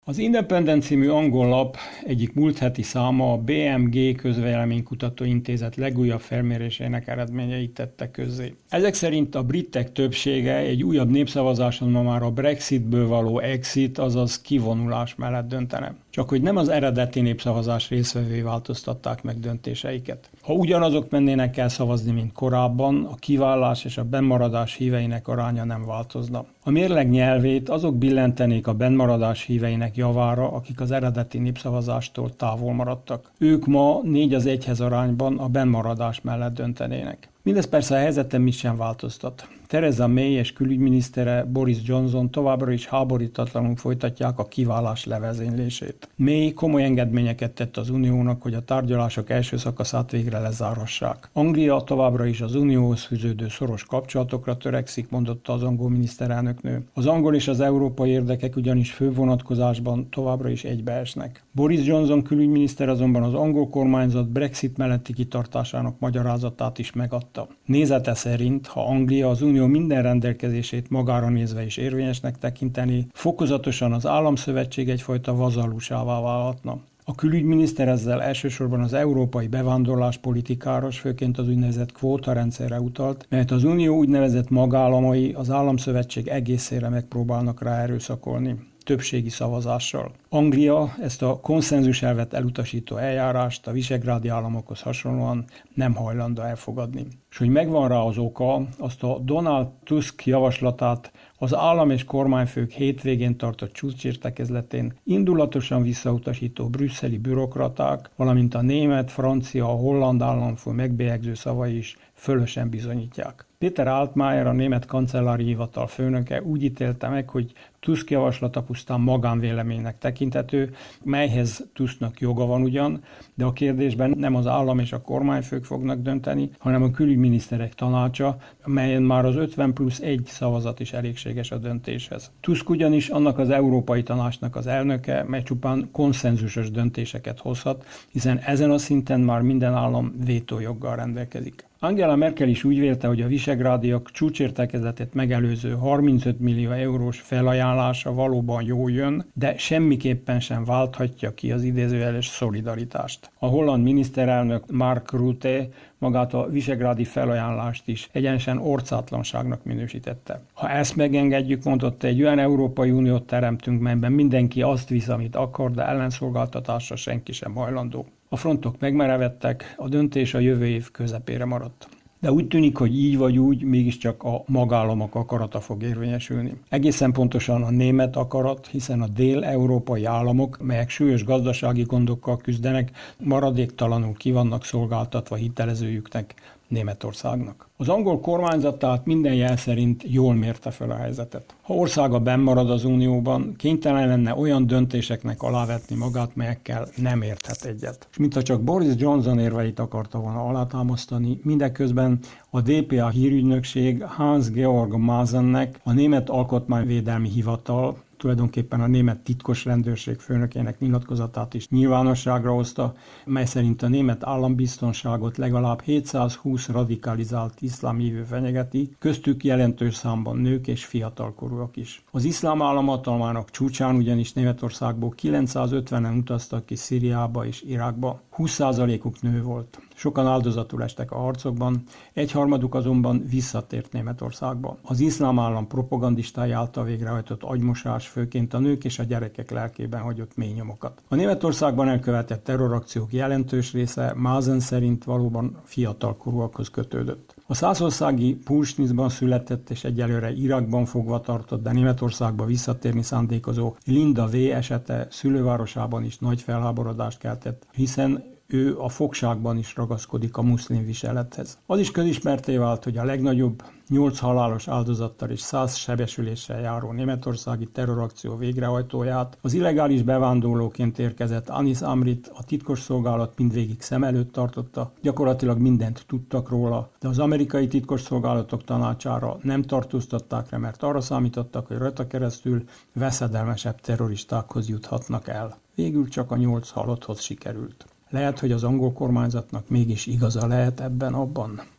Az Independent című angol lap egyik múlt heti száma a BMG Közvéleménykutató Intézet legújabb felmérésének eredményeit tette közzé. Ezek szerint a britek többsége egy újabb népszavazáson ma már a Brexitből való exit, azaz kivonulás mellett döntene. Csak hogy nem az eredeti népszavazás résztvevői változtatták meg döntéseiket. Ha ugyanazok mennének el szavazni, mint korábban, a kiválás és a bennmaradás híveinek aránya nem változna. A mérleg nyelvét azok billentenék a bennmaradás híveinek javára, akik az eredeti népszavazástól távol maradtak. Ők ma 4-1 arányban a bennmaradás mellett döntenének. Mindez persze a helyzeten mit sem változtat. Theresa May és külügyminisztere Boris Johnson továbbra is háborítatlanul folytatják a kiválás levezénylését. May komoly engedményeket tett az Uniónak, hogy a tárgyalások első szakaszát végre lezárhassák. Anglia továbbra is az Unióhoz fűződő szoros kapcsolatokra törekszik, mondotta az angol miniszterelnöknő. Az angol és az európai érdekek ugyanis fő vonatkozásban továbbra is egybeesnek. Boris Johnson külügyminiszter azonban az angol kormányzat Brexit melletti kitartásának magyarázatát is megadta. Nézete szerint, ha Anglia az Unió minden rendelkezését magára nézve is érvényesnek tekinteni, fokozatosan az államszövetség egyfajta vazallusává válhatna. A külügyminiszter ezzel elsősorban az európai bevándorlás politikára, főként az úgynevezett kvótarendszerre utalt, melyet az Unió úgynevezett magállamai az államszövetség egészére megpróbálnak ráerőszakolni többségi szavazással. Anglia ezt a konszenzus elvet elutasító eljárást a visegrádi államokhoz hasonlóan nem hajlandó elfogadni. És hogy megvan rá az oka, azt a Donald Tusk javaslatát az állam és kormányfők hétvégén tartott csúcsértekezletén indulatosan visszautasító brüsszeli bürokraták, valamint a német, francia, a holland államfő megbélyegző szavai is fölösen bizonyítják. Peter Altmaier, a német kancellári hivatal főnöke úgy ítélte meg, hogy Tusk javaslata pusztán magánvéleménynek tekinthető, melyhez Tusknak joga van ugyan, de a kérdésben nem az állam és a kormányfők fognak dönteni, hanem a külügyminiszterek tanácsa, melyen már az 50+1 szavazat is elégséges a döntéshez. Tusk ugyanis annak az Európai Tanácsnak az elnöke, mely csupán konszenzusos döntéseket hozhat, hiszen ezen a szinten már minden állam vétójoggal rendelkezik. Angela Merkel is úgy vélte, hogy a visegrádiak csúcsértekezletét megelőző 35 millió eurós felajánlása valóban jól jön, de semmiképpen sem válthatja ki az idézőjeles szolidaritást. A holland miniszterelnök Mark Rutte magát a visegrádi felajánlást is egyenesen orcátlanságnak minősítette. Ha ezt megengedjük, mondott, egy olyan Európai Uniót teremtünk, melyben mindenki azt visz, amit akar, de ellenszolgáltatásra senki sem hajlandó. A frontok megmerevedtek, a döntés a jövő év közepére maradt. De úgy tűnik, hogy így vagy úgy, mégiscsak a magállamok akarata fog érvényesülni. Egészen pontosan a német akarat, hiszen a dél-európai államok, melyek súlyos gazdasági gondokkal küzdenek, maradéktalanul ki vannak szolgáltatva hitelezőjüknek, Németországnak. Az angol kormányzat tehát minden jel szerint jól mérte fel a helyzetet. Ha országa bennmarad az Unióban, kénytelen lenne olyan döntéseknek alávetni magát, melyekkel nem érthet egyet. És mintha csak Boris Johnson érveit akarta volna alátámasztani, mindeközben a DPA hírügynökség Hans-Georg Maasennek, a Német Alkotmányvédelmi Hivatal, tulajdonképpen a német titkos rendőrség főnökének nyilatkozatát is nyilvánosságra hozta, mely szerint a német állambiztonságot legalább 720 radikalizált iszlám hívő fenyegeti, köztük jelentős számban nők és fiatalkorúak is. Az iszlám állam hatalmának csúcsán ugyanis Németországból 950-en utaztak ki Szíriába és Irakba. 20%-uk nő volt. Sokan áldozatul estek a harcokban, egyharmaduk azonban visszatért Németországba. Az iszlám állam propagandistái által végrehajtott agymosás főként a nők és a gyerekek lelkében hagyott mély nyomokat. A Németországban elkövetett terrorakciók jelentős része Maasen szerint valóban fiatalkorúakhoz kötődött. A szászországi Pulsnitzban született és egyelőre Irakban fogva tartott, de Németországba visszatérni szándékozó Linda V. esete szülővárosában is nagy felháborodást keltett, hiszen ő a fogságban is ragaszkodik a muszlim viselethez. Az is közismertté vált, hogy a legnagyobb 8 halálos áldozattal és 100 sebesüléssel járó németországi terrorakció végrehajtóját, az illegális bevándorlóként érkezett Anis Amrit a titkosszolgálat mindvégig szem előtt tartotta, gyakorlatilag mindent tudtak róla, de az amerikai titkosszolgálatok tanácsára nem tartóztatták le, mert arra számítottak, hogy rajta keresztül veszedelmesebb terroristákhoz juthatnak el. Végül csak a 8 halotthoz sikerült. Lehet, hogy az angol kormányzatnak mégis igaza lehet ebben-abban.